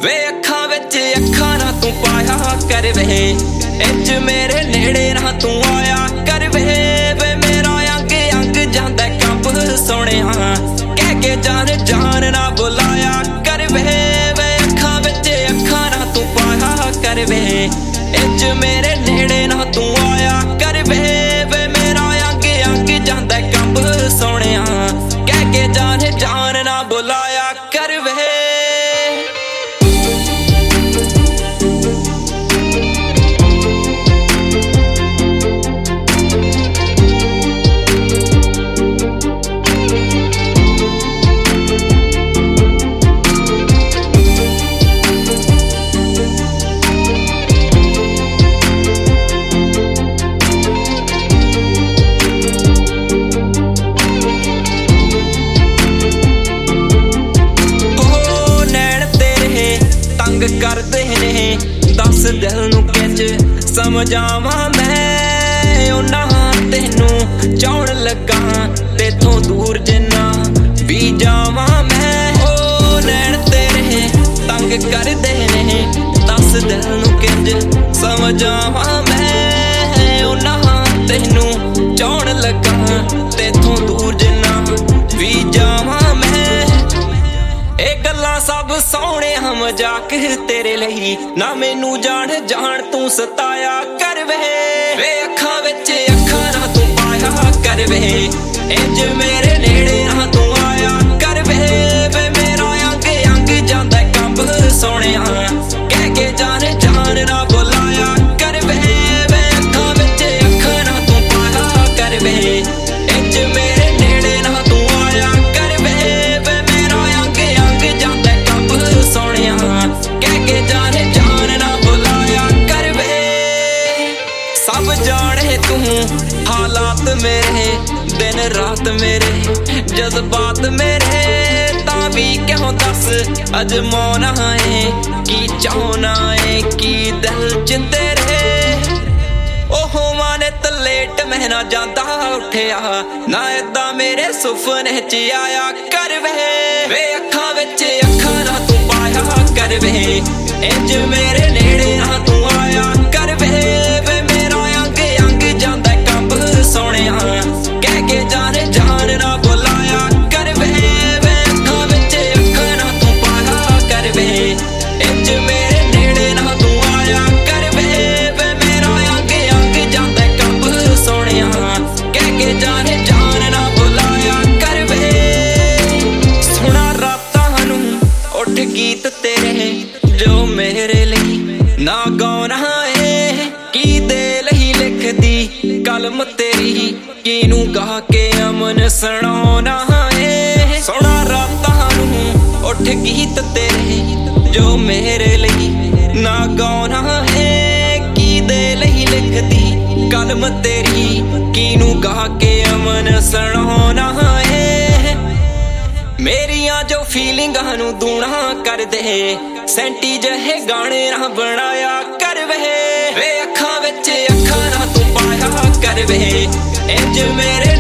वे अखां विच अखां ना तू पाया कर वे इंज मेरे नेड़े ना तू आया कर वे मेरा अंग अंग जांदा कंब सोहणिया कह के जान जान ना बुलाया कर वे अखां विच अखां ना तू पाया कर वे इंज मेरे नेड़े ना तू आया कर वे मेरा अंग अंग जांदा कंब सोहणिया कह के जान जान ना बुलाया कर वे। करते ने दस दिल नू किंज समझावा मैं उन्हां तेनू चाहण लगा तेथों दूर जिन्ना भी जावा मैं ओ नैन तेरे तंग करदे ने दस दिल नू किंज समझावा मैं उन्हां तेनू चाहण लगा तेथों दूर जिन्ना भी जावा मैं सब सोहणे हम मजाक तेरे लई ना मैनू जान जान तू सताया कर वे अखां विच अखां ना तू पाया कर वे इंज मेरे नेड़े ना तू आया कर वे मेरा अंग अंग जांदा कंब सोहणिया कह के जान जान ना बुलाया कर वे अखां विच अखां ना तू पाया कर वे इंज मेरे नेड़े ना तू आया कर वे मेरा अंग अंग जांदा सोहणिया कह के जान जान ना बुलाया कर वे सब जाने तू हालात मेरे दिन रात मेरे जज्बात मेरे तां भी क्यों दस अजमाना है की चाहना है की दिल च तेरे ओहो माने तलेट मैं ना जांदा उठिया ना इदा मेरे सुपने च आया कर वे अखां विच अखां ना तू पाया कर वे इंज मेरे नेड़े ना तू आया कर वे मेरा अंग अंग जांदा कंब सोहणिया कह के जान जान ना बुलाया कर वे अखां विच अखां ना तू पाया कर वे इंज मेरे नेड़े ना तू आया कर वे मेरा अंग अंग जांदा कंब सोहणिया कह के जान जान ना बुलाया कर वे सुना रातां नू उठ गीत तेरे जो मेरे लई ना गाउणा है की दे लई लिखदी कलम तेरी किनू गा के अमन सुणाउणा है सुना रातां नू उठ गीत तेरे जो मेरे लई ना गाउणा है की दे लई लिखदी कलम तेरी किनू गा के अमन सुणाउणा है मेरिया जो फीलिंगां नू दूना कर दे सेंटी जहे गाने ना बनाया कर वे अखां विच अखां ना तू पाया कर वे इंज मेरे